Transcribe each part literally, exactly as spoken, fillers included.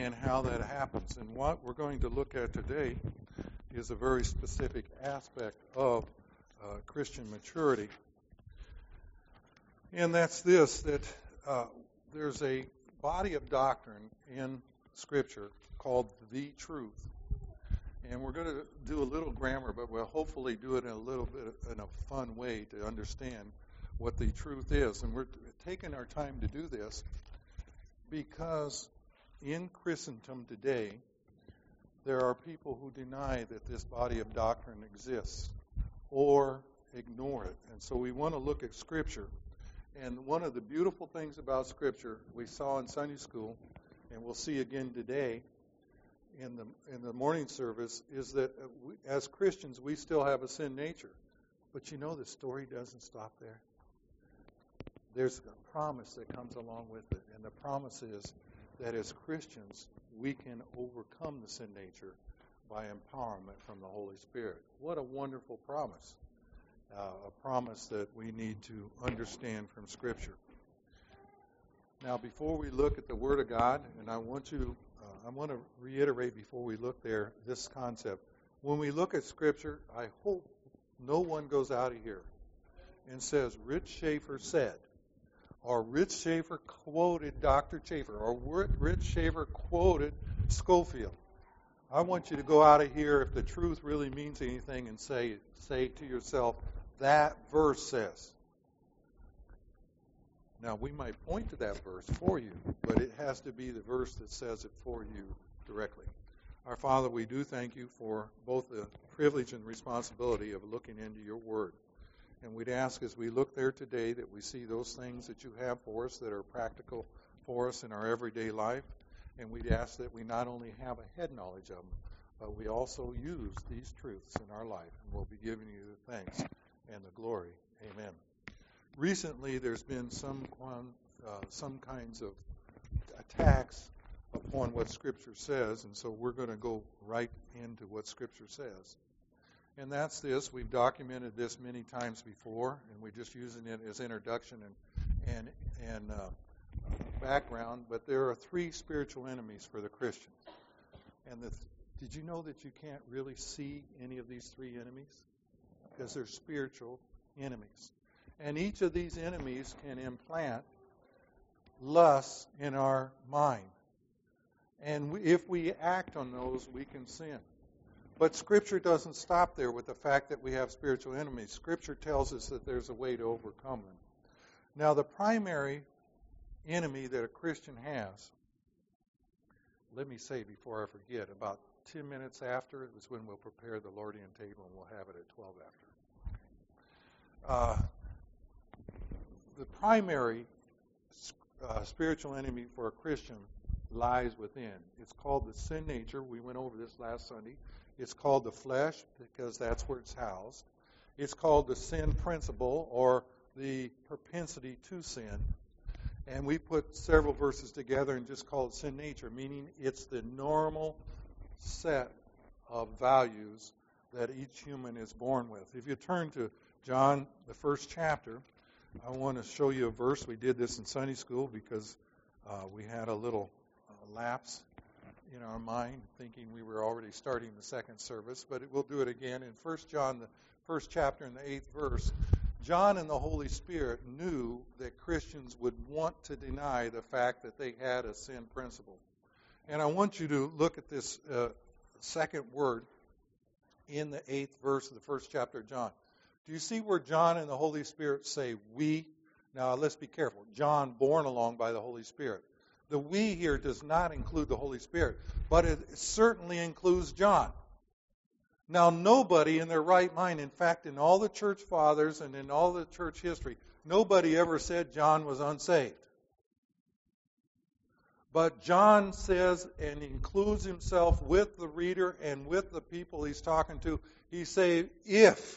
understand how that happens. And what we're going to look at today is a very specific aspect of uh, Christian maturity. And that's this, that uh, there's a body of doctrine in Scripture called the truth. And we're going to do a little grammar, but we'll hopefully do it in a little bit in a fun way to understand what the truth is. And we're taking our time to do this because in Christendom today, there are people who deny that this body of doctrine exists or ignore it. And so we want to look at Scripture. And one of the beautiful things about Scripture we saw in Sunday school, and we'll see again today in the in the morning service, is that we, as Christians, we still have a sin nature. But you know, the story doesn't stop there. There's a promise that comes along with it. And the promise is that as Christians, we can overcome the sin nature by empowerment from the Holy Spirit. What a wonderful promise. Uh, a promise that we need to understand from Scripture. Now, before we look at the Word of God, and I want to, uh, I want to reiterate before we look there this concept. When we look at Scripture, I hope no one goes out of here and says, Rich Schaefer said, or Rich Schaefer quoted Doctor Schaefer, or Rich Schaefer quoted Scofield. I want you to go out of here, if the truth really means anything, and say, say to yourself, that verse says. Now, we might point to that verse for you, but it has to be the verse that says it for you directly. Our Father, we do thank you for both the privilege and responsibility of looking into your Word. And we'd ask as we look there today that we see those things that you have for us that are practical for us in our everyday life. And we'd ask that we not only have a head knowledge of them, but we also use these truths in our life. And we'll be giving you the thanks and the glory. Amen. Recently, there's been some uh, some kinds of attacks upon what Scripture says, and so we're going to go right into what Scripture says. And that's this. We've documented this many times before, and we're just using it as introduction and and and uh, background. But there are three spiritual enemies for the Christian. And the, did you know that you can't really see any of these three enemies? Because they're spiritual enemies. And each of these enemies can implant lust in our mind. And we, if we act on those, we can sin. But Scripture doesn't stop there with the fact that we have spiritual enemies. Scripture tells us that there's a way to overcome them. Now, the primary enemy that a Christian has, let me say before I forget, about ten minutes after is when we'll prepare the Lordian table, and we'll have it at twelve after. Uh, the primary uh, spiritual enemy for a Christian lies within. It's called the sin nature. We went over this last Sunday. It's called the flesh because that's where it's housed. It's called the sin principle or the propensity to sin. And we put several verses together and just call it sin nature, meaning it's the normal set of values that each human is born with. If you turn to John, the first chapter, I want to show you a verse. We did this in Sunday school because uh, we had a little uh, lapse in our mind, thinking we were already starting the second service, but it, we'll do it again. In First John, the first chapter and the eighth verse, John and the Holy Spirit knew that Christians would want to deny the fact that they had a sin principle. And I want you to look at this uh, second word in the eighth verse of the first chapter of John. Do you see where John and the Holy Spirit say we? Now, let's be careful. John, borne along by the Holy Spirit. The we here does not include the Holy Spirit, but it certainly includes John. Now, nobody in their right mind, in fact, in all the church fathers and in all the church history, nobody ever said John was unsaved. But John says and includes himself with the reader and with the people he's talking to. He says, if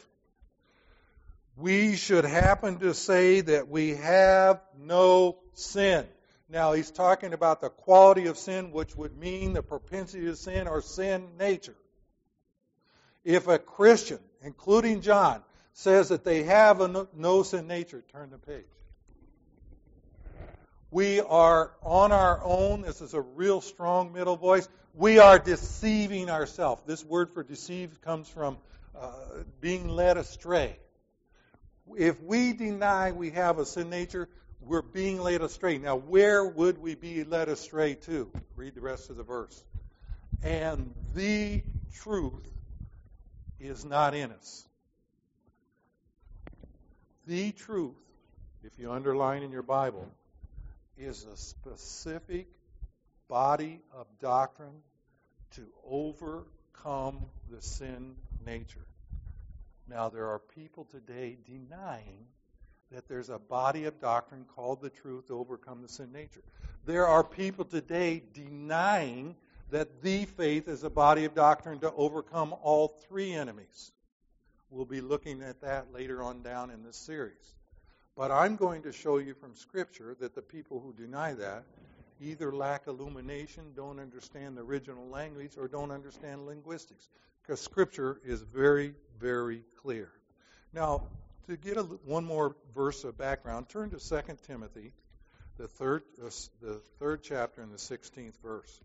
we should happen to say that we have no sin. Now, he's talking about the quality of sin, which would mean the propensity to sin or sin nature. If a Christian, including John, says that they have a no, no sin nature, turn the page. We are on our own. This is a real strong middle voice. We are deceiving ourselves. This word for deceive comes from uh, being led astray. If we deny we have a sin nature, we're being led astray. Now, where would we be led astray to? Read the rest of the verse. And the truth is not in us. The truth, if you underline in your Bible, is a specific body of doctrine to overcome the sin nature. Now, there are people today denying that there's a body of doctrine called the truth to overcome the sin nature. There are people today denying that the faith is a body of doctrine to overcome all three enemies. We'll be looking at that later on down in this series. But I'm going to show you from Scripture that the people who deny that either lack illumination, don't understand the original language, or don't understand linguistics. Because Scripture is very, very clear. Now, to get a, one more verse of background, turn to Second Timothy, the third, uh, the third chapter and the sixteenth verse.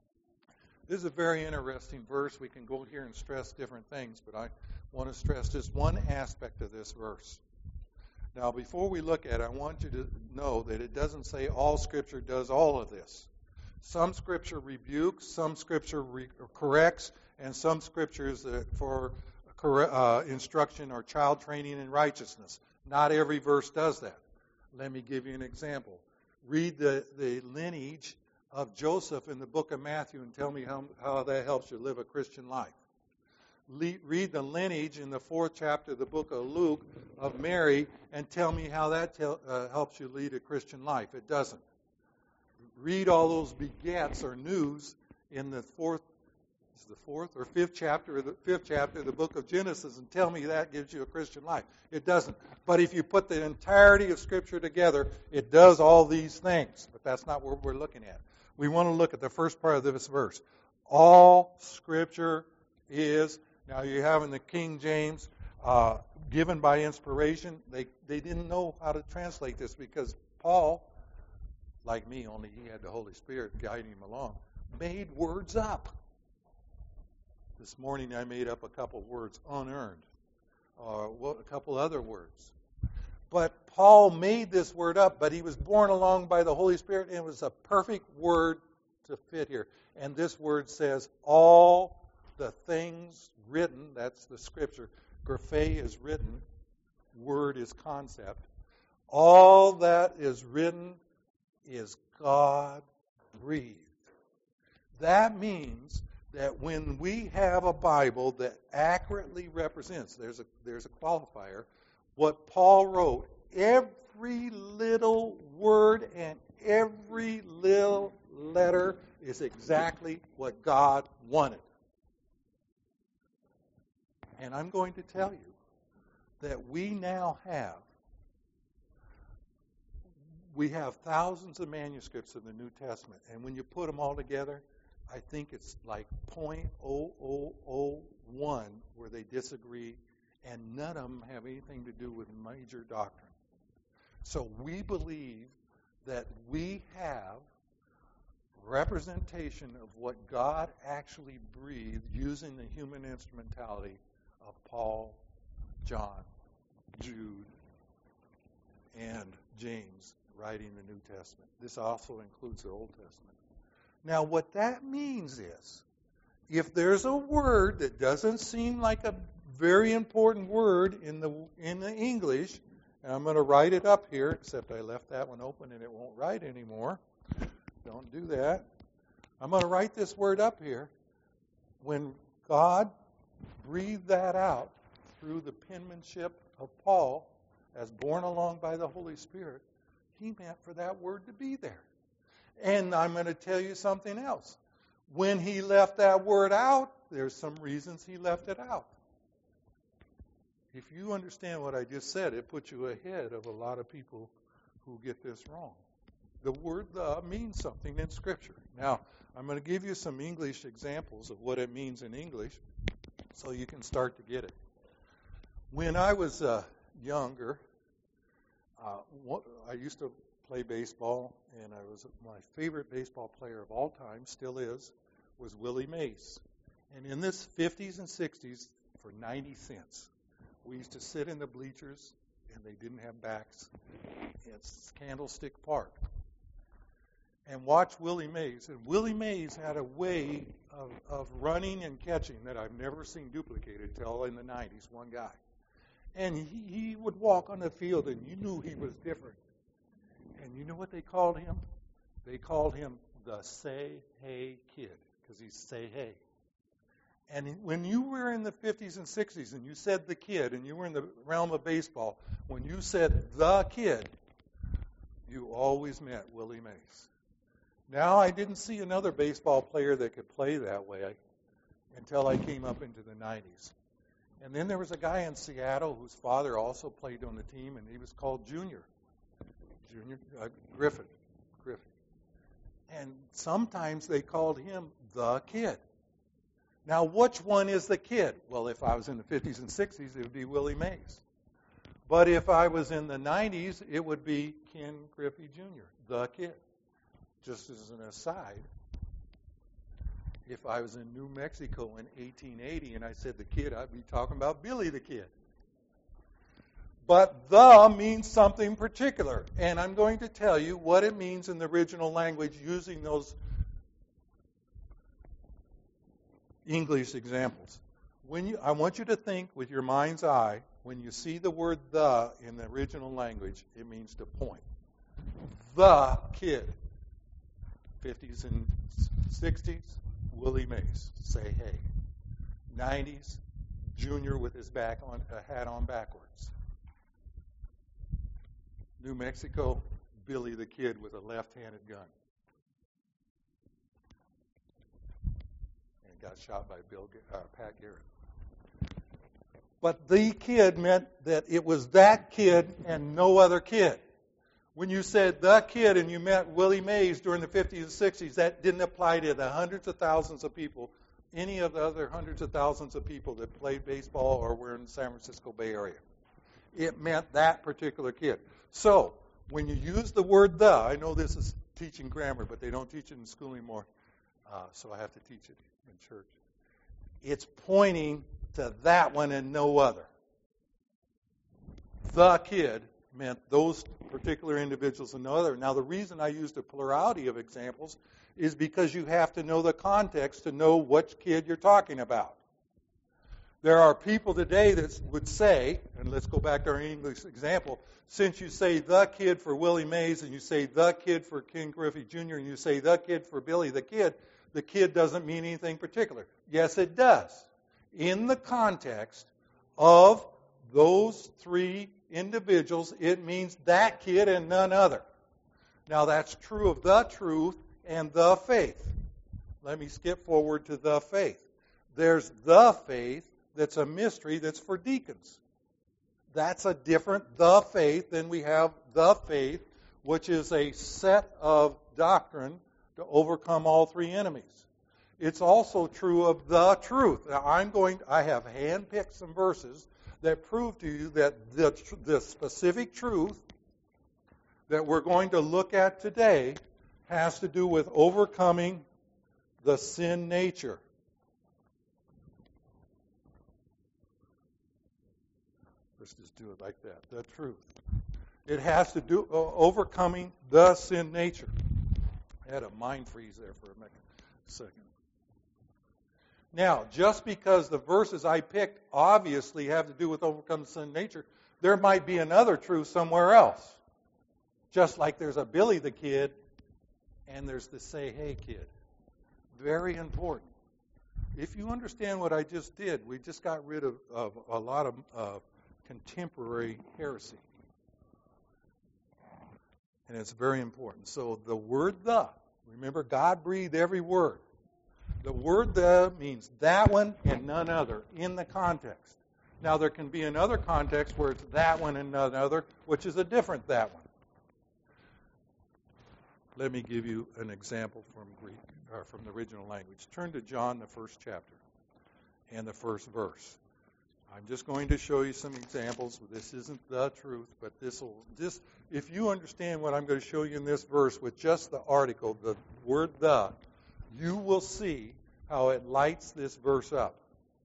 This is a very interesting verse. We can go here and stress different things, but I want to stress just one aspect of this verse. Now, before we look at it, I want you to know that it doesn't say all Scripture does all of this. Some Scripture rebukes, some Scripture re- corrects, and some Scriptures uh, for uh, instruction or child training in righteousness. Not every verse does that. Let me give you an example. Read the, the lineage of Joseph in the book of Matthew and tell me how, how that helps you live a Christian life. Le- read the lineage in the fourth chapter of the book of Luke of Mary and tell me how that tel- uh, helps you lead a Christian life. It doesn't. Read all those begets or news in the fourth, is the fourth or fifth chapter of the fifth chapter of the book of Genesis and tell me that gives you a Christian life. It doesn't. But if you put the entirety of Scripture together, it does all these things. But that's not what we're looking at. We want to look at the first part of this verse. All Scripture is, now you have in the King James, uh, given by inspiration. They they didn't know how to translate this because Paul, like me, only he had the Holy Spirit guiding him along, made words up. This morning I made up a couple words, unearned, or uh, a couple other words. But Paul made this word up, but he was borne along by the Holy Spirit, and it was a perfect word to fit here. And this word says, all the things written, that's the Scripture. Graphe is written, word is concept. All that is written is God-breathed. That means that when we have a Bible that accurately represents, there's a there's a qualifier, what Paul wrote, every little word and every little letter is exactly what God wanted. And I'm going to tell you that we now have, we have thousands of manuscripts of the New Testament, and when you put them all together, I think it's like zero point zero zero zero one where they disagree, and none of them have anything to do with major doctrine. So we believe that we have representation of what God actually breathed using the human instrumentality of Paul, John, Jude, and James writing the New Testament. This also includes the Old Testament. Now, what that means is, if there's a word that doesn't seem like a very important word in the in the English, and I'm going to write it up here, except I left that one open and it won't write anymore. Don't do that. I'm going to write this word up here. When God breathed that out through the penmanship of Paul, as borne along by the Holy Spirit, he meant for that word to be there. And I'm going to tell you something else. When he left that word out, there's some reasons he left it out. If you understand what I just said, it puts you ahead of a lot of people who get this wrong. The word the means something in Scripture. Now, I'm going to give you some English examples of what it means in English so you can start to get it. When I was uh, younger, uh, what, I used to play baseball, and I was my favorite baseball player of all time, still is, was Willie Mays. And in this fifties and sixties, for ninety cents, we used to sit in the bleachers, and they didn't have backs. It's Candlestick Park. And watch Willie Mays. And Willie Mays had a way of, of running and catching that I've never seen duplicated till in the nineties, one guy. And he, he would walk on the field, and you knew he was different. And you know what they called him? They called him the Say Hey Kid, because he's Say Hey. And when you were in the fifties and sixties and you said the kid, and you were in the realm of baseball, when you said the kid, you always meant Willie Mays. Now, I didn't see another baseball player that could play that way until I came up into the nineties. And then there was a guy in Seattle whose father also played on the team, and he was called Junior. Junior uh, Griffin. Griffin. And sometimes they called him the kid. Now, which one is the kid? Well, if I was in the fifties and sixties, it would be Willie Mays. But if I was in the nineties, it would be Ken Griffey Junior, the kid. Just as an aside, if I was in New Mexico in eighteen eighty and I said the kid, I'd be talking about Billy the Kid. But the means something particular. And I'm going to tell you what it means in the original language using those English examples. When you, I want you to think with your mind's eye, when you see the word the in the original language, it means to point. The kid. fifties and sixties, Willie Mays, Say Hey. nineties, Junior with his back on a hat on backwards. New Mexico, Billy the Kid with a left-handed gun. And got shot by Bill uh, Pat Garrett. But the kid meant that it was that kid and no other kid. When you said the kid and you meant Willie Mays during the fifties and sixties, that didn't apply to the hundreds of thousands of people, any of the other hundreds of thousands of people that played baseball or were in the San Francisco Bay Area. It meant that particular kid. So, when you use the word the, I know this is teaching grammar, but they don't teach it in school anymore, uh, so I have to teach it in church. It's pointing to that one and no other. The kid meant those particular individuals and no other. Now, the reason I used a plurality of examples is because you have to know the context to know which kid you're talking about. There are people today that would say, and let's go back to our English example, since you say the kid for Willie Mays and you say the kid for Ken Griffey Junior and you say the kid for Billy the Kid, the kid doesn't mean anything particular. Yes, it does. In the context of those three individuals, it means that kid and none other. Now, that's true of the truth and the faith. Let me skip forward to the faith. There's the faith that's a mystery that's for deacons. That's a different the faith than we have the faith, which is a set of doctrine to overcome all three enemies. It's also true of the truth. Now, I'm going. I have handpicked some verses that prove to you that the, the specific truth that we're going to look at today has to do with overcoming the sin nature. Let's just do it like that. The truth. It has to do uh, overcoming the sin nature. I had a mind freeze there for a second. Now, just because the verses I picked obviously have to do with overcoming sin nature, there might be another truth somewhere else. Just like there's a Billy the Kid and there's the Say Hey Kid. Very important. If you understand what I just did, we just got rid of, of a lot of uh, contemporary heresy. And it's very important. So the word the, remember God breathed every word. The word the means that one and none other in the context. Now there can be another context where it's that one and none other, which is a different that one. Let me give you an example from Greek, or from the original language. Turn to John, the first chapter, and the first verse. I'm just going to show you some examples. This isn't the truth, but this will this if you understand what I'm going to show you in this verse with just the article, the word the, you will see how it lights this verse up.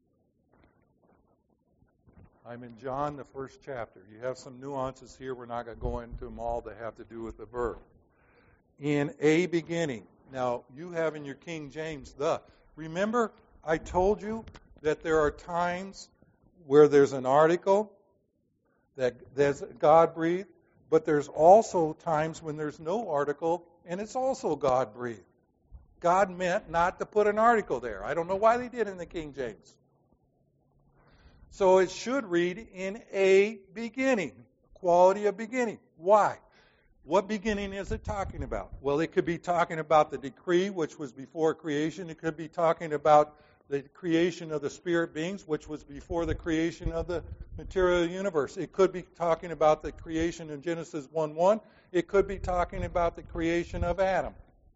I'm in John, the first chapter. You have some nuances here. We're not going to go into them all that have to do with the verb. In a beginning. Now, you have in your King James the. Remember, I told you that there are times where there's an article that that's God-breathed, but there's also times when there's no article and it's also God-breathed. God meant not to put an article there. I don't know why they did in the King James. So it should read in a beginning, quality of beginning. Why? What beginning is it talking about? Well, it could be talking about the decree, which was before creation. It could be talking about the creation of the spirit beings, which was before the creation of the material universe. It could be talking about the creation in Genesis one one. It could be talking about the creation of Adam.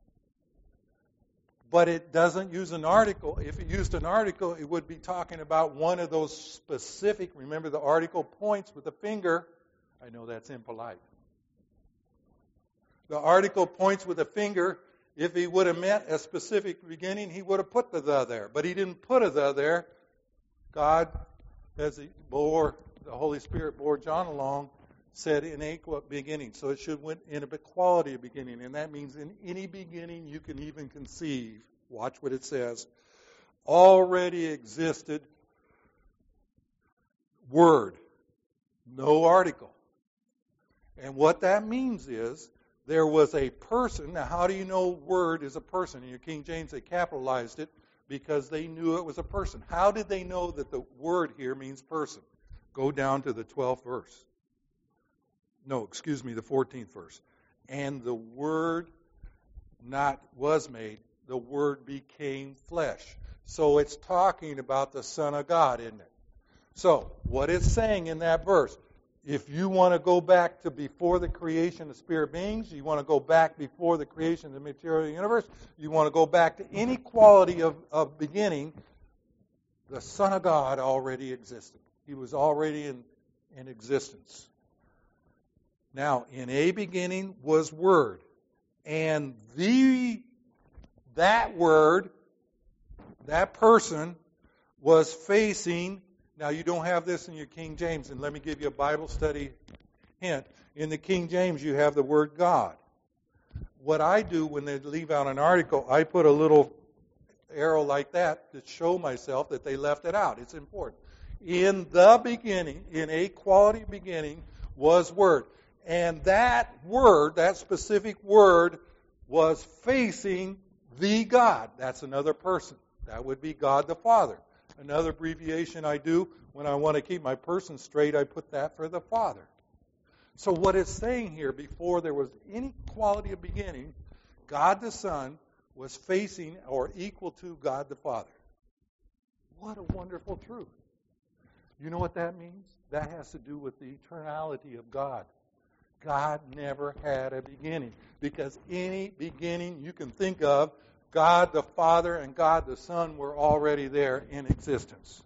But it doesn't use an article. If it used an article, it would be talking about one of those specific, remember the article points with the finger. I know that's impolite. The article points with a finger. If he would have meant a specific beginning, he would have put the the there. But he didn't put a the there. God, as he bore, the Holy Spirit bore John along, said in a beginning. So it should went in a quality of beginning. And that means in any beginning you can even conceive. Watch what it says. Already existed word. No article. And what that means is there was a person. Now, how do you know word is a person? In your King James, they capitalized it because they knew it was a person. How did they know that the word here means person? Go down to the twelfth verse. No, excuse me, the fourteenth verse. And the Word not was made, the Word became flesh. So it's talking about the Son of God, isn't it? So, what it's saying in that verse, if you want to go back to before the creation of spirit beings, you want to go back before the creation of the material universe, you want to go back to any quality of, of beginning, the Son of God already existed. He was already in, in existence. Now, in a beginning was Word, and the that Word, that person, was facing. Now, you don't have this in your King James, and let me give you a Bible study hint. In the King James, you have the word God. What I do when they leave out an article, I put a little arrow like that to show myself that they left it out. It's important. In the beginning, in a quality beginning, was Word. And that word, that specific word, was facing the God. That's another person. That would be God the Father. Another abbreviation I do when I want to keep my person straight, I put that for the Father. So what it's saying here, before there was any quality of beginning, God the Son was facing or equal to God the Father. What a wonderful truth. You know what that means? That has to do with the eternality of God. God never had a beginning, because any beginning you can think of, God the Father and God the Son were already there in existence.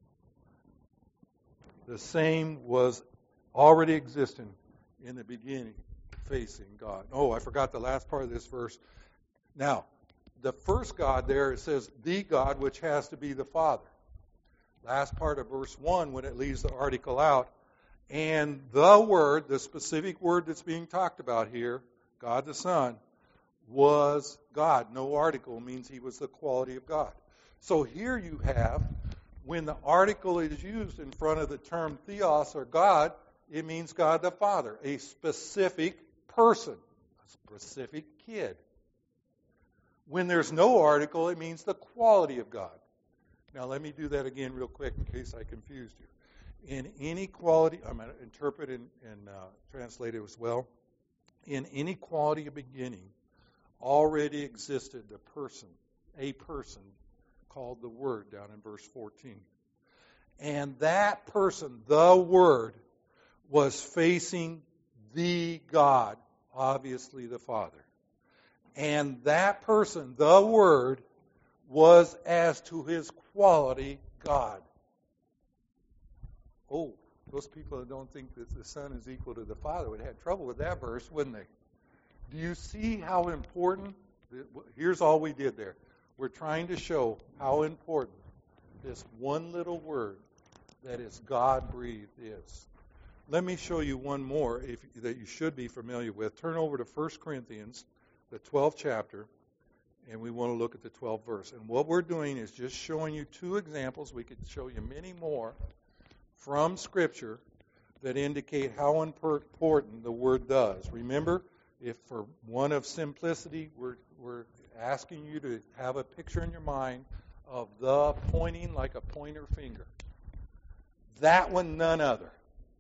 The same was already existing in the beginning, facing God. Oh, I forgot the last part of this verse. Now, the first God there, it says the God, which has to be the Father. Last part of verse one, when it leaves the article out, and the Word, the specific word that's being talked about here, God the Son, was God. No article means he was the quality of God. So here you have, when the article is used in front of the term theos or God, it means God the Father, a specific person, a specific kid. When there's no article, it means the quality of God. Now let me do that again real quick in case I confused you. In any quality, I'm going to interpret and, and uh, translate it as well. In any quality of beginning, already existed the person, a person called the Word, down in verse fourteen. And that person, the Word, was facing the God, obviously the Father. And that person, the Word, was as to his quality God. Oh, those people that don't think that the Son is equal to the Father would have trouble with that verse, wouldn't they? Do you see how important? Here's all we did there. We're trying to show how important this one little word that is God-breathed is. Let me show you one more if, that you should be familiar with. Turn over to First Corinthians, the twelfth chapter, and we want to look at the twelfth verse. And what we're doing is just showing you two examples. We could show you many more from Scripture that indicate how important the word does. Remember, if for one of simplicity, we're, we're asking you to have a picture in your mind of the pointing like a pointer finger. That one, none other.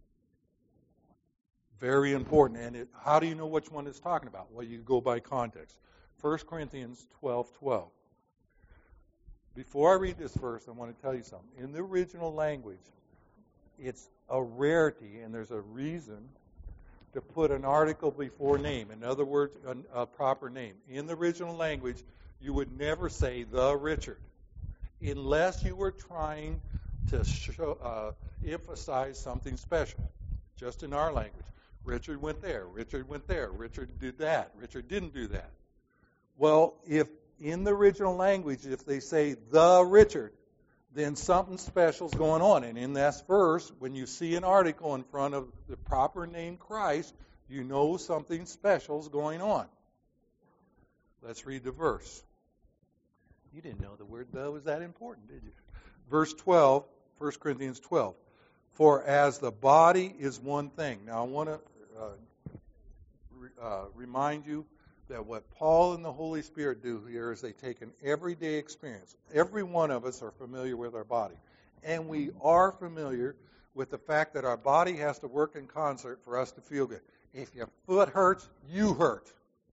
Very important. And it, how do you know which one it's talking about? Well, you go by context. First Corinthians twelve twelve. Before I read this verse, I want to tell you something. In the original language, it's a rarity, and there's a reason to put an article before name. In other words, a, a proper name. In the original language, you would never say the Richard, unless you were trying to show, uh, emphasize something special. Just in our language. Richard went there. Richard went there. Richard did that. Richard didn't do that. Well, if in the original language, if they say the Richard, then something special is going on. And in that verse, when you see an article in front of the proper name Christ, you know something special is going on. Let's read the verse. You didn't know the word the was that important, did you? Verse twelve, First Corinthians twelve. For as the body is one thing. Now I want to uh, re- uh, remind you that what Paul and the Holy Spirit do here is they take an everyday experience. Every one of us are familiar with our body. And we are familiar with the fact that our body has to work in concert for us to feel good. If your foot hurts, you hurt.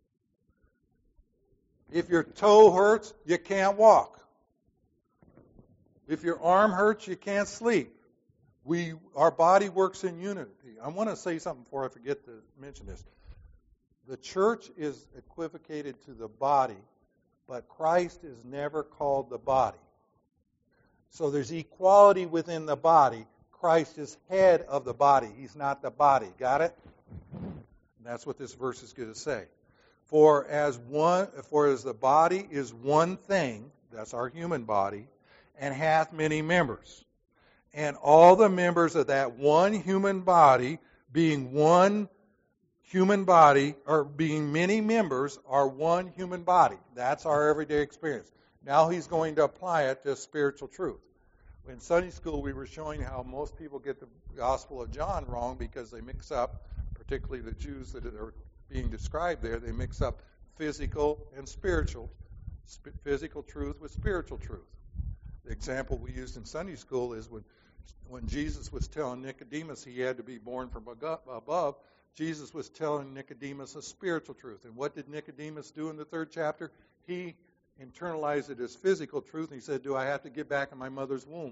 If your toe hurts, you can't walk. If your arm hurts, you can't sleep. We, our body works in unity. I want to say something before I forget to mention this. The church is equivocated to the body, but Christ is never called the body. So there's equality within the body. Christ is head of the body. He's not the body. Got it? And that's what this verse is going to say. For as one, for as the body is one thing, that's our human body, and hath many members. And all the members of that one human body, being one human body, or being many members, are one human body. That's our everyday experience. Now he's going to apply it to spiritual truth. In Sunday school, we were showing how most people get the Gospel of John wrong because they mix up, particularly the Jews that are being described there, they mix up physical and spiritual, sp- physical truth with spiritual truth. The example we used in Sunday school is when when Jesus was telling Nicodemus he had to be born from above, Jesus was telling Nicodemus a spiritual truth. And what did Nicodemus do in the third chapter? He internalized it as physical truth, and he said, do I have to get back in my mother's womb?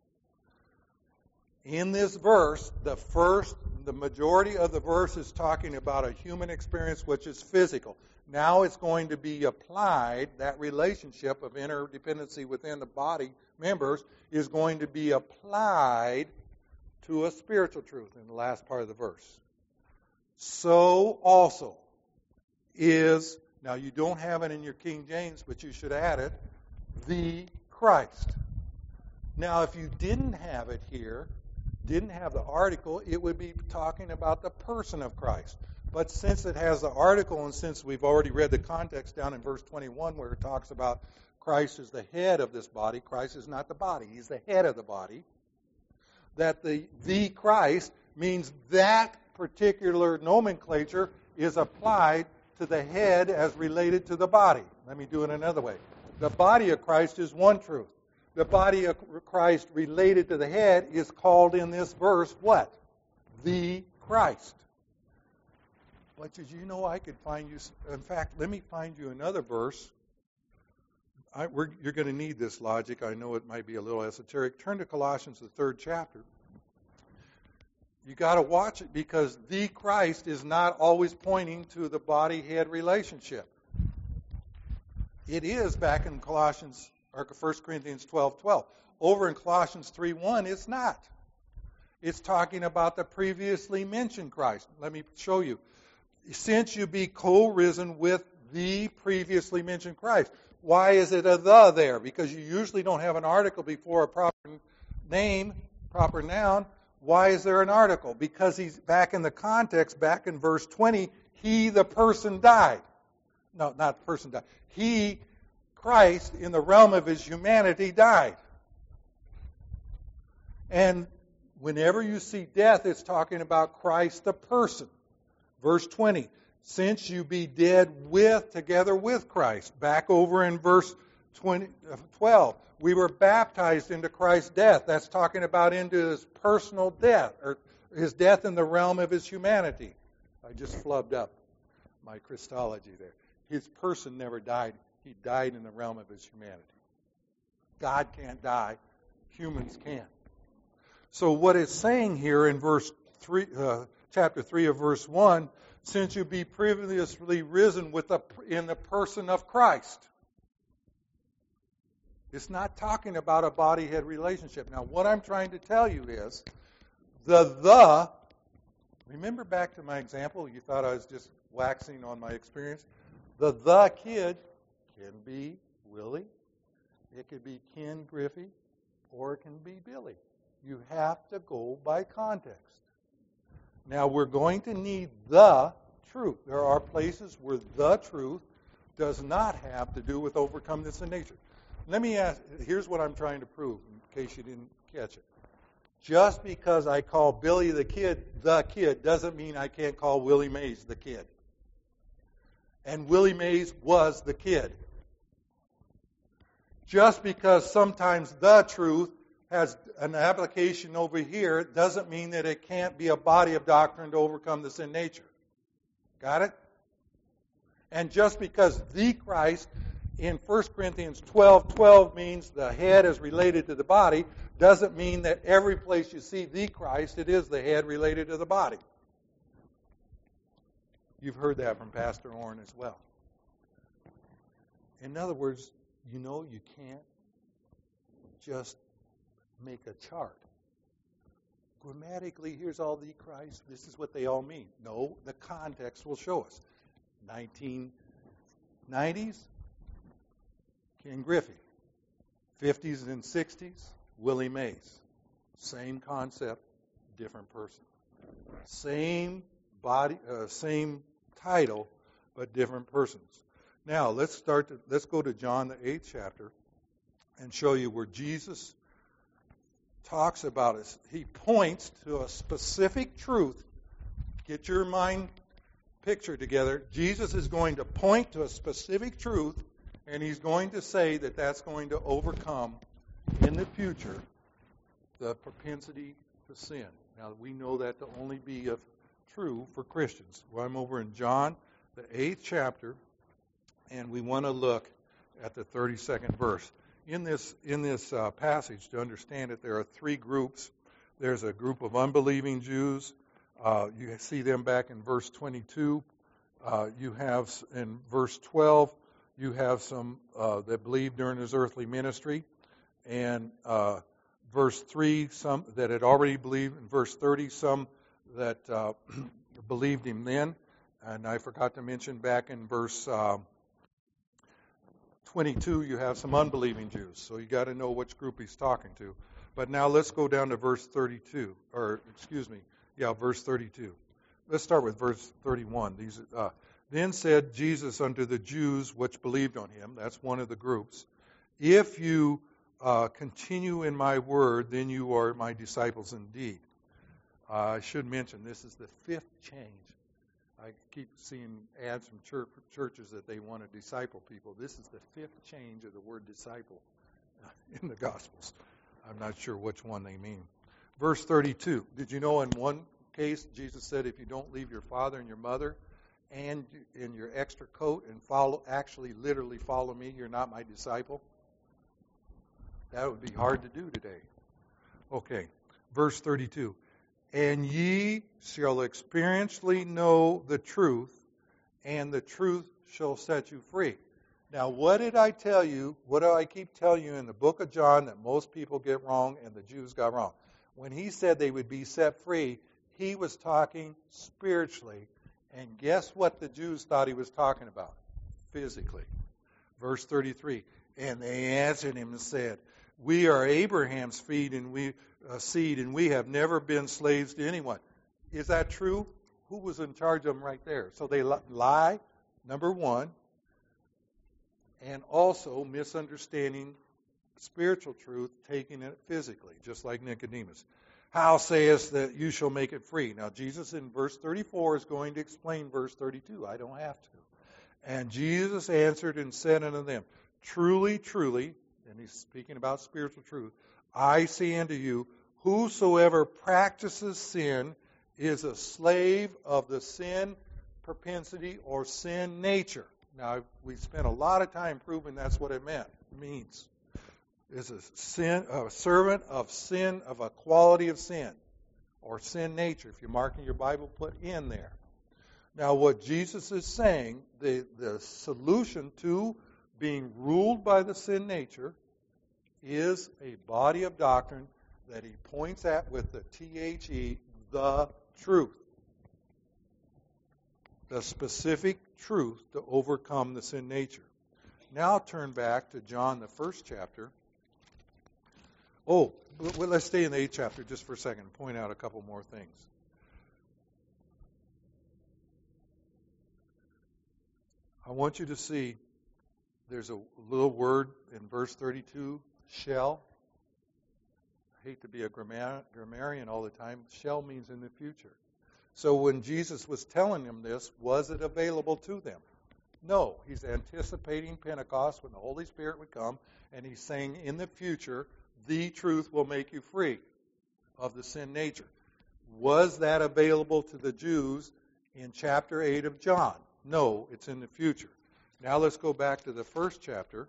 In this verse, the first, the majority of the verse is talking about a human experience which is physical. Now it's going to be applied, that relationship of interdependency within the body members is going to be applied to a spiritual truth in the last part of the verse. So also is, now you don't have it in your King James, but you should add it, the Christ. Now if you didn't have it here, didn't have the article, it would be talking about the person of Christ. But since it has the article, and since we've already read the context down in verse twenty-one where it talks about Christ is the head of this body, Christ is not the body, he's the head of the body, that the the Christ means that particular nomenclature is applied to the head as related to the body. Let me do it another way. The body of Christ is one truth. The body of Christ related to the head is called in this verse what? The Christ. But did you know I could find you, in fact, let me find you another verse. I, we're, you're going to need this logic. I know it might be a little esoteric. Turn to Colossians, the third chapter. You got to watch it because the Christ is not always pointing to the body-head relationship. It is back in Colossians or First Corinthians twelve twelve. Over in Colossians three one, it's not. It's talking about the previously mentioned Christ. Let me show you. Since you be co-risen with the previously mentioned Christ. Why is it a the there? Because you usually don't have an article before a proper name, proper noun. Why is there an article? Because he's back in the context, back in verse twenty, he, the person, died. No, not the person died. He, Christ, in the realm of his humanity, died. And whenever you see death, it's talking about Christ, the person. Verse twenty, since you be dead with, together with Christ. Back over in verse twenty, twelve, we were baptized into Christ's death. That's talking about into his personal death, or his death in the realm of his humanity. I just flubbed up my Christology there. His person never died. He died in the realm of his humanity. God can't die. Humans can. So what it's saying here in verse three, uh, chapter three of verse one, since you be previously risen with the, in the person of Christ. It's not talking about a body-head relationship. Now, what I'm trying to tell you is, the the, remember back to my example, you thought I was just waxing on my experience? The the kid can be Willie, it could be Ken Griffey, or it can be Billy. You have to go by context. Now, we're going to need the truth. There are places where the truth does not have to do with overcome this in nature. Let me ask, here's what I'm trying to prove, in case you didn't catch it. Just because I call Billy the kid the kid doesn't mean I can't call Willie Mays the kid. And Willie Mays was the kid. Just because sometimes the truth has an application over here doesn't mean that it can't be a body of doctrine to overcome the sin nature. Got it? And just because the Christ in First Corinthians twelve twelve means the head is related to the body doesn't mean that every place you see the Christ, it is the head related to the body. You've heard that from Pastor Orrin as well. In other words, you know you can't just make a chart. Grammatically, here's all the Christ. This is what they all mean. No, the context will show us. nineteen nineties, Ken Griffey. fifties and sixties, Willie Mays. Same concept, different person. Same body, uh, same title, but different persons. Now let's start. To, let's go to John the eighth chapter and show you where Jesus talks about us. He points to a specific truth. Get your mind picture together. Jesus is going to point to a specific truth, and he's going to say that that's going to overcome in the future the propensity to sin. Now, we know that to only be of true for Christians. Well, I'm over in John, the eighth chapter, and we want to look at the thirty-second verse. In this in this uh, passage, to understand it, there are three groups. There's a group of unbelieving Jews. Uh, you see them back in verse twenty-two. Uh, you have in verse twelve, you have some uh, that believed during his earthly ministry. And uh, verse three, some that had already believed. In verse thirty, some that uh, believed him then. And I forgot to mention back in verse uh, twenty-two, you have some unbelieving Jews. So you got to know which group he's talking to. But now let's go down to verse thirty-two, or excuse me, yeah, verse thirty-two. Let's start with verse thirty-one. These, uh, then said Jesus unto the Jews which believed on him, that's one of the groups, if you uh, continue in my word, then you are my disciples indeed. Uh, I should mention, this is the fifth change. I keep seeing ads from church, churches that they want to disciple people. This is the fifth change of the word disciple in the Gospels. I'm not sure which one they mean. Verse thirty-two. Did you know in one case, Jesus said, if you don't leave your father and your mother and in your extra coat and follow, actually literally follow me, you're not my disciple? That would be hard to do today. Okay. Verse thirty-two. And ye shall experientially know the truth, and the truth shall set you free. Now, what did I tell you? What do I keep telling you in the book of John that most people get wrong and the Jews got wrong? When he said they would be set free, he was talking spiritually. And guess what the Jews thought he was talking about? Physically. Verse thirty-three, and they answered him and said, we are Abraham's seed and we, uh, seed, and we have never been slaves to anyone. Is that true? Who was in charge of them right there? So they lie, number one, and also misunderstanding spiritual truth, taking it physically, just like Nicodemus. How sayest that you shall make it free? Now, Jesus in verse thirty-four is going to explain verse thirty-two. I don't have to. And Jesus answered and said unto them, truly, truly, and he's speaking about spiritual truth, I say unto you, whosoever practices sin is a slave of the sin propensity or sin nature. Now, we spent a lot of time proving that's what it meant. It means is a sin, a servant of sin, of a quality of sin, or sin nature. If you're marking your Bible, put in there. Now, what Jesus is saying, the, the solution to being ruled by the sin nature is a body of doctrine that he points at with the T H E, the truth. The specific truth to overcome the sin nature. Now turn back to John, the first chapter. Oh, well, let's stay in the eighth chapter just for a second and point out a couple more things. I want you to see there's a little word in verse thirty-two, shall. I hate to be a grammar, grammarian all the time. Shall means in the future. So when Jesus was telling them this, was it available to them? No. He's anticipating Pentecost when the Holy Spirit would come, and he's saying in the future, the truth will make you free of the sin nature. Was that available to the Jews in chapter eight of John? No, it's in the future. Now let's go back to the first chapter.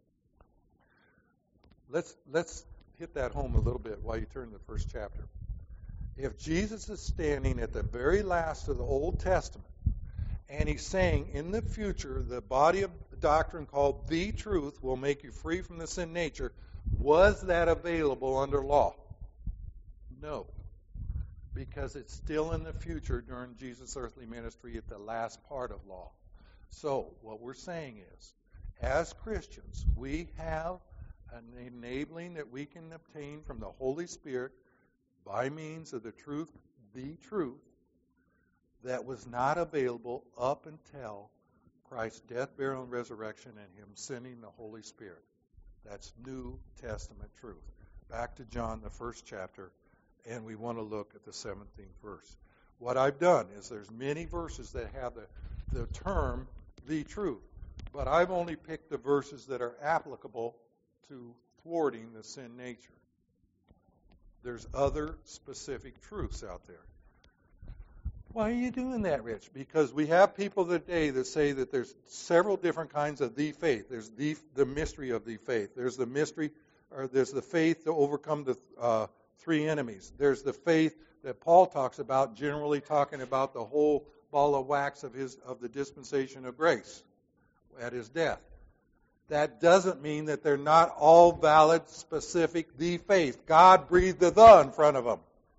Let's let's hit that home a little bit while you turn to the first chapter. If Jesus is standing at the very last of the Old Testament, and he's saying in the future the body of doctrine called the truth will make you free from the sin nature, was that available under law? No. Because it's still in the future during Jesus' earthly ministry at the last part of law. So, what we're saying is, as Christians, we have an enabling that we can obtain from the Holy Spirit by means of the truth, the truth, that was not available up until Christ's death, burial, and resurrection and him sending the Holy Spirit. That's New Testament truth. Back to John, the first chapter, and we want to look at the seventeenth verse. What I've done is there's many verses that have the, the term, the truth, but I've only picked the verses that are applicable to thwarting the sin nature. There's other specific truths out there. Why are you doing that, Rich? Because we have people today that say that there's several different kinds of the faith. There's the the mystery of the faith. There's the mystery, or there's the faith to overcome the uh, three enemies. There's the faith that Paul talks about, generally talking about the whole ball of wax of his of the dispensation of grace at his death. That doesn't mean that they're not all valid, specific, the faith. God breathed the the in front of them.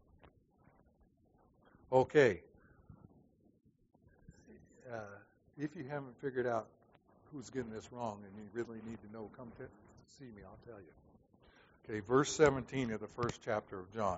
Okay. Uh, if you haven't figured out who's getting this wrong and you really need to know, come to see me, I'll tell you. Okay, verse seventeen of the first chapter of John.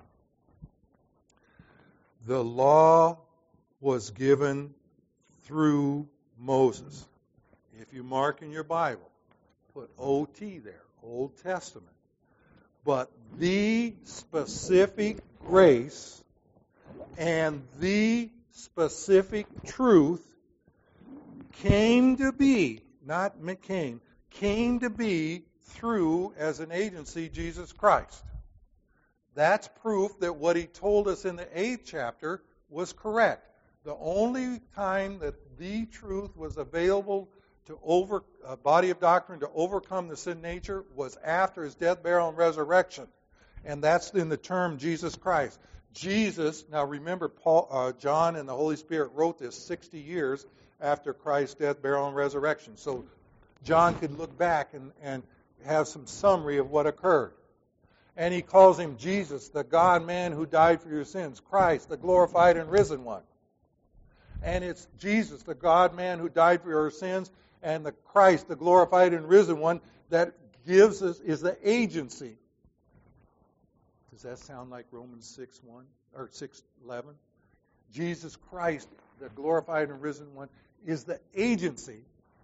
The law was given through Moses. If you mark in your Bible, put O T there, Old Testament. But the specific grace and the specific truth came to be, not came, came to be through, as an agency, Jesus Christ. That's proof that what he told us in the eighth chapter was correct. The only time that the truth was available to over a body of doctrine to overcome the sin nature was after his death, burial, and resurrection. And that's in the term Jesus Christ. Jesus, now remember, Paul, uh, John and the Holy Spirit wrote this sixty years after Christ's death, burial, and resurrection. So John could look back and, and have some summary of what occurred. And he calls him Jesus, the God-man who died for your sins. Christ, the glorified and risen one. And it's Jesus, the God-man who died for your sins, and the Christ, the glorified and risen one, that gives us, is the agency. Does that sound like Romans six one or six eleven? Jesus Christ, the glorified and risen one, is the agency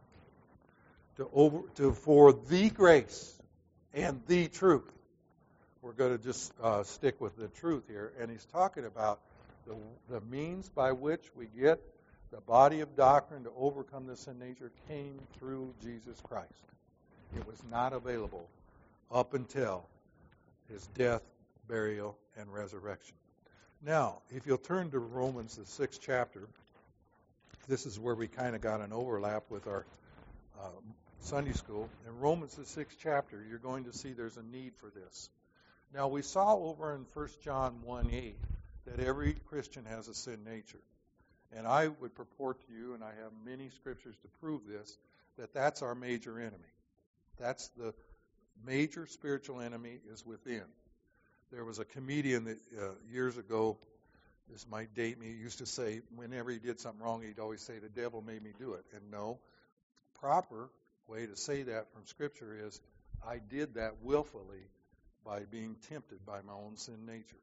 to over to for the grace and the truth. We're going to just uh, stick with the truth here, and he's talking about the, the means by which we get the body of doctrine to overcome the sin nature came through Jesus Christ. It was not available up until his death, burial, and resurrection. Now, if you'll turn to Romans, the sixth chapter, this is where we kind of got an overlap with our uh, Sunday school. In Romans, the sixth chapter, you're going to see there's a need for this. Now, we saw over in First John one eight that every Christian has a sin nature. And I would purport to you, and I have many scriptures to prove this, that that's our major enemy. That's the major spiritual enemy is within. There was a comedian that uh, years ago, this might date me, used to say whenever he did something wrong, he'd always say, the devil made me do it. And no, proper way to say that from Scripture is, I did that willfully by being tempted by my own sin nature.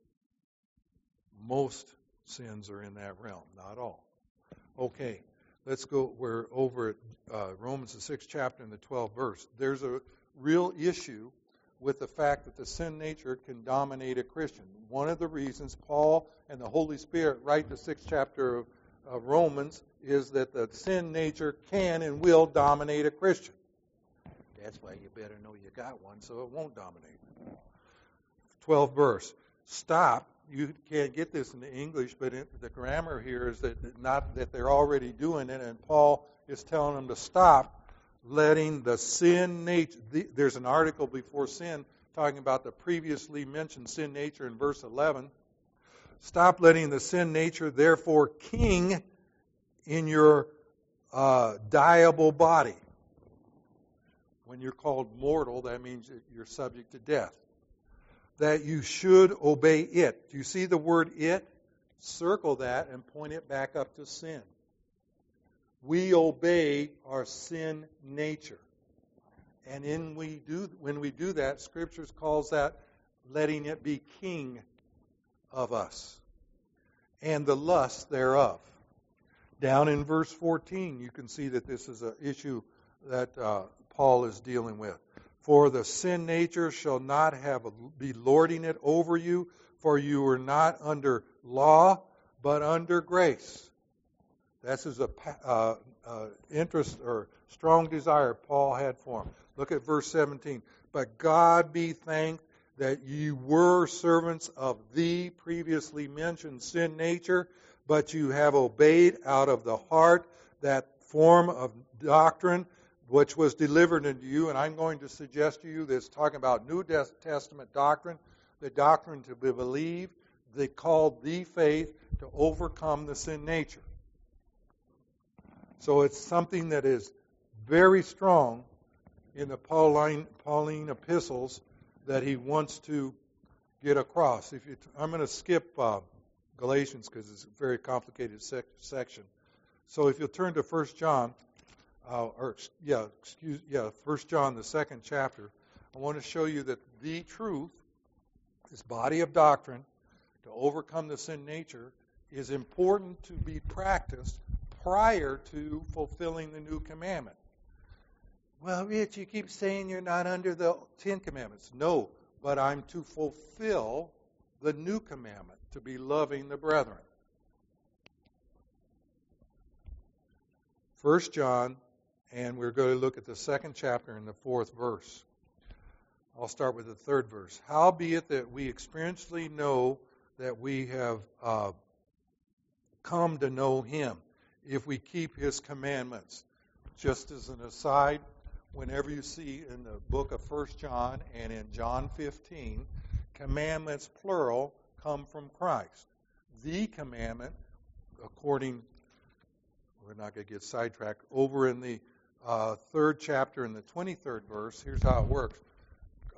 Most sins are in that realm, not all. Okay, let's go, we're over at uh, Romans, the sixth chapter and the twelfth verse. There's a real issue with the fact that the sin nature can dominate a Christian. One of the reasons Paul and the Holy Spirit write the sixth chapter of, of Romans is that the sin nature can and will dominate a Christian. That's why you better know you got one so it won't dominate. twelfth verse. Stop. You can't get this in the English, but it, the grammar here is that not that they're already doing it, and Paul is telling them to stop letting the sin nature. The, there's an article before sin talking about the previously mentioned sin nature in verse eleven. Stop letting the sin nature, therefore, king in your uh, diable body. When you're called mortal, that means that you're subject to death. That you should obey it. Do you see the word it? Circle that and point it back up to sin. We obey our sin nature. And in we do, when we do that, Scripture calls that letting it be king of us. And the lust thereof. Down in verse fourteen, you can see that this is an issue that uh, Paul is dealing with. For the sin nature shall not have a, be lording it over you, for you are not under law, but under grace. This is a uh, uh, interest or strong desire Paul had for him. Look at verse seventeen. But God be thanked that ye were servants of the previously mentioned sin nature, but you have obeyed out of the heart that form of doctrine which was delivered unto you. And I'm going to suggest to you this, talking about New Testament doctrine, the doctrine to be believed, they called the faith to overcome the sin nature. So it's something that is very strong in the Pauline, Pauline epistles that he wants to get across. If you, I'm going to skip uh, Galatians because it's a very complicated sec- section. So if you'll turn to First John, uh, or yeah, excuse, yeah, First John, the second chapter, I want to show you that the truth, this body of doctrine, to overcome the sin nature, is important to be practiced prior to fulfilling the new commandment. Well, Rich, you keep saying you're not under the Ten Commandments. No, but I'm to fulfill the new commandment, to be loving the brethren. First John, and we're going to look at the second chapter in the fourth verse. I'll start with the third verse. Howbeit that we experientially know that we have uh, come to know him, if we keep his commandments. Just as an aside, whenever you see in the book of First John and in John fifteen, commandments, plural, come from Christ. The commandment, according, we're not going to get sidetracked, over in the uh, third chapter in the twenty-third verse, here's how it works.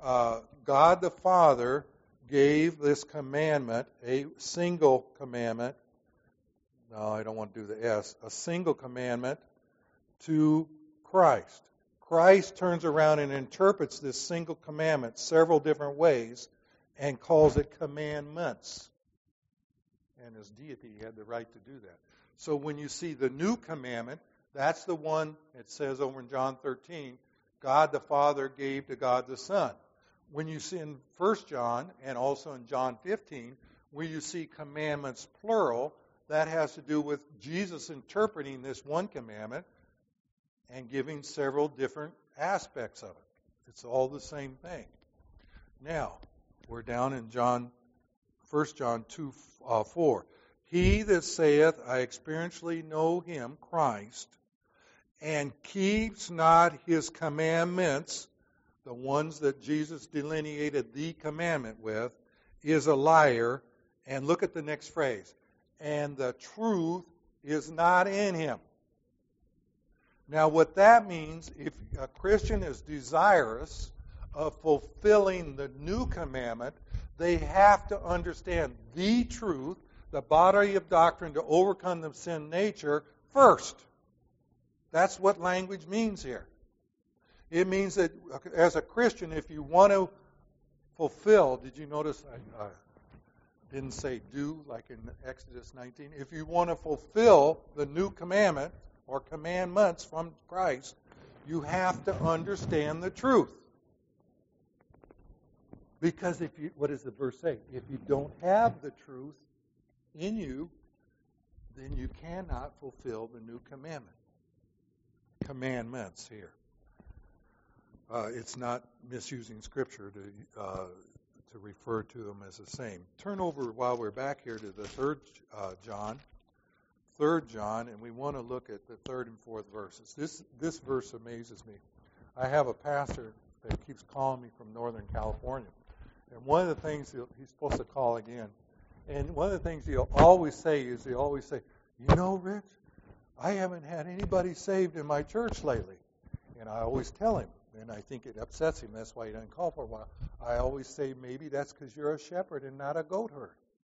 uh, God the Father gave this commandment, a single commandment. No, I don't want to do the S. A single commandment to Christ. Christ turns around and interprets this single commandment several different ways and calls it commandments. And as deity, he had the right to do that. So when you see the new commandment, that's the one it says over in John thirteen, God the Father gave to God the Son. When you see in First John and also in John fifteen, where you see commandments plural, that has to do with Jesus interpreting this one commandment and giving several different aspects of it. It's all the same thing. Now, we're down in John, First John two, uh, four. He that saith, I experientially know him, Christ, and keeps not his commandments, the ones that Jesus delineated the commandment with, is a liar. And look at the next phrase. And the truth is not in him. Now, what that means, if a Christian is desirous of fulfilling the new commandment, they have to understand the truth, the body of doctrine to overcome the sin nature first. That's what language means here. It means that as a Christian, if you want to fulfill, did you notice I uh, didn't say do like in Exodus nineteen? If you want to fulfill the new commandment or commandments from Christ, you have to understand the truth. Because if you, what does the verse say? If you don't have the truth in you, then you cannot fulfill the new commandment. Commandments here. Uh, it's not misusing Scripture to uh, to refer to them as the same. Turn over while we're back here to the third uh, John, third John, and we want to look at the third and fourth verses. This this verse amazes me. I have a pastor that keeps calling me from Northern California, and one of the things he'll, he's supposed to call again, and one of the things he'll always say is he'll always say, "You know, Rich, I haven't had anybody saved in my church lately," and I always tell him. And I think it upsets him. That's why he doesn't call for a while. I always say, maybe that's because you're a shepherd and not a goat herd.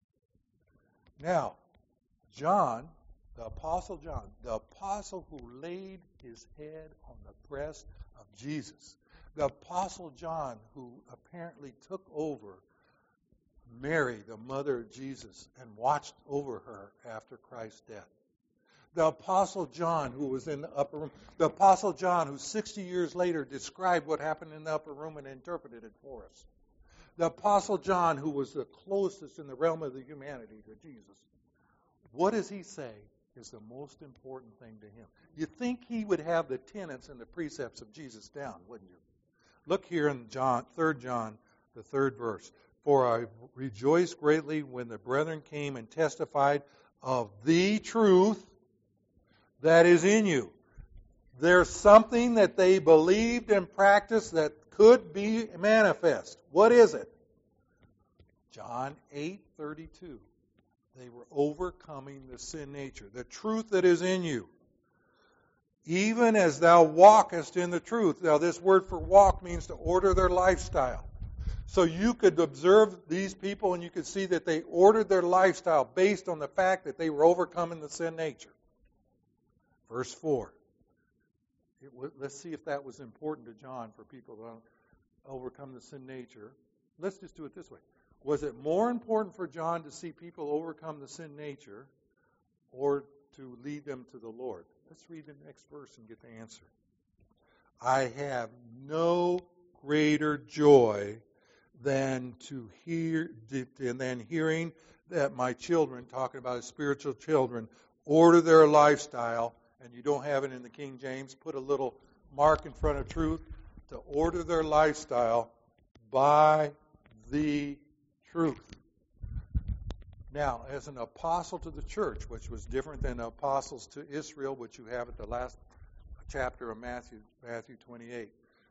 Now, John, the Apostle John, the apostle who laid his head on the breast of Jesus, the Apostle John who apparently took over Mary, the mother of Jesus, and watched over her after Christ's death. The Apostle John, who was in the upper room. The Apostle John, who sixty years later described what happened in the upper room and interpreted it for us. The Apostle John, who was the closest in the realm of the humanity to Jesus. What does he say is the most important thing to him? You think he would have the tenets and the precepts of Jesus down, wouldn't you? Look here in John, Third John, the third verse. For I rejoiced greatly when the brethren came and testified of the truth that is in you. There's something that they believed and practiced that could be manifest. What is it? John eight thirty-two. They were overcoming the sin nature, the truth that is in you. Even as thou walkest in the truth. Now this word for walk means to order their lifestyle. So you could observe these people and you could see that they ordered their lifestyle based on the fact that they were overcoming the sin nature. Verse four. It was, let's see if that was important to John for people to overcome the sin nature. Let's just do it this way. Was it more important for John to see people overcome the sin nature or to lead them to the Lord? Let's read the next verse and get the answer. I have no greater joy than to hear and than hearing that my children, talking about his spiritual children, order their lifestyle. And you don't have it in the King James, put a little mark in front of truth, to order their lifestyle by the truth. Now, as an apostle to the church, which was different than apostles to Israel, which you have at the last chapter of Matthew, Matthew twenty-eight,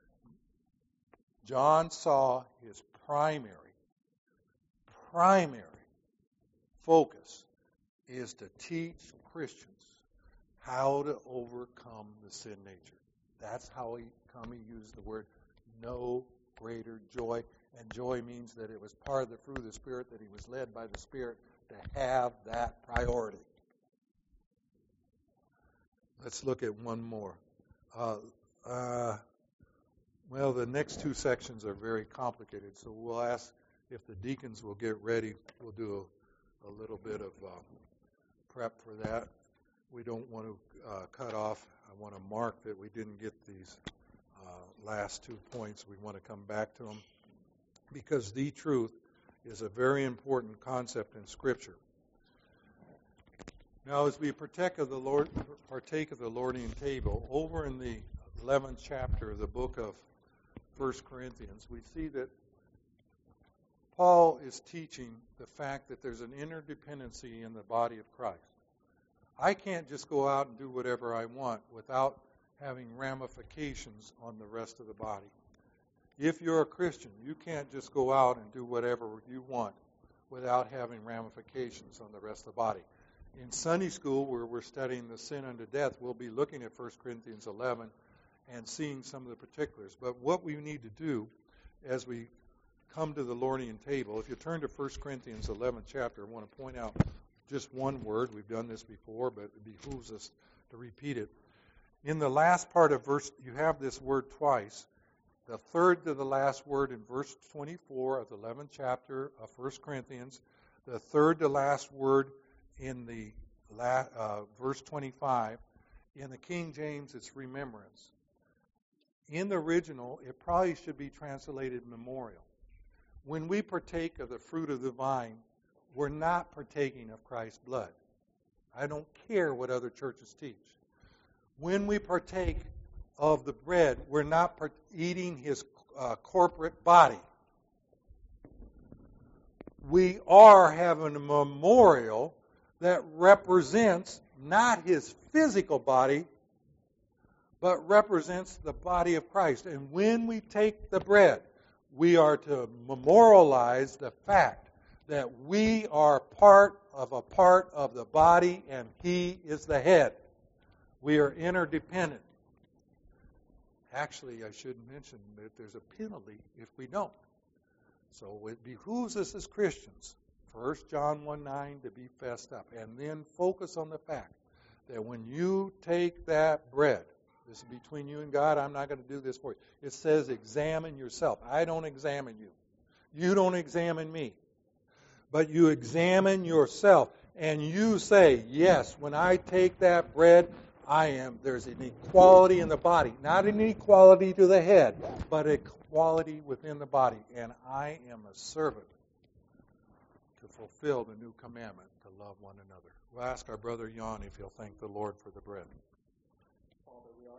John saw his primary, primary focus is to teach Christians how to overcome the sin nature. That's how he come he used the word no greater joy. And joy means that it was part of the fruit of the Spirit, that he was led by the Spirit to have that priority. Let's look at one more. Uh, uh, well, the next two sections are very complicated, so we'll ask if the deacons will get ready. We'll do a, a little bit of uh, prep for that. We don't want to uh, cut off. I want to mark that we didn't get these uh, last two points. We want to come back to them because the truth is a very important concept in Scripture. Now, as we partake of the Lord, partake of the Lording table, over in the eleventh chapter of the book of First Corinthians, we see that Paul is teaching the fact that there's an interdependency in the body of Christ. I can't just go out and do whatever I want without having ramifications on the rest of the body. If you're a Christian, you can't just go out and do whatever you want without having ramifications on the rest of the body. In Sunday school, where we're studying the sin unto death, we'll be looking at First Corinthians eleven and seeing some of the particulars. But what we need to do as we come to the Lording table, if you turn to First Corinthians eleventh chapter, I want to point out just one word. We've done this before, but it behooves us to repeat it. In the last part of verse, you have this word twice. The third to the last word in verse twenty-four of the eleventh chapter of First Corinthians. The third to last word in the la- uh, verse twenty-five. In the King James, it's remembrance. In the original, it probably should be translated memorial. When we partake of the fruit of the vine, we're not partaking of Christ's blood. I don't care what other churches teach. When we partake of the bread, we're not part- eating his uh, corporate body. We are having a memorial that represents not his physical body, but represents the body of Christ. And when we take the bread, we are to memorialize the fact that we are part of a part of the body and he is the head. We are interdependent. Actually, I should mention that there's a penalty if we don't. So it behooves us as Christians, First John one nine, to be fessed up. And then focus on the fact that when you take that bread, this is between you and God, I'm not going to do this for you. It says examine yourself. I don't examine you. You don't examine me. But you examine yourself. And you say, yes, when I take that bread, I am, there's an equality in the body. Not an equality to the head, but equality within the body. And I am a servant to fulfill the new commandment to love one another. We'll ask our brother Jan if he'll thank the Lord for the bread.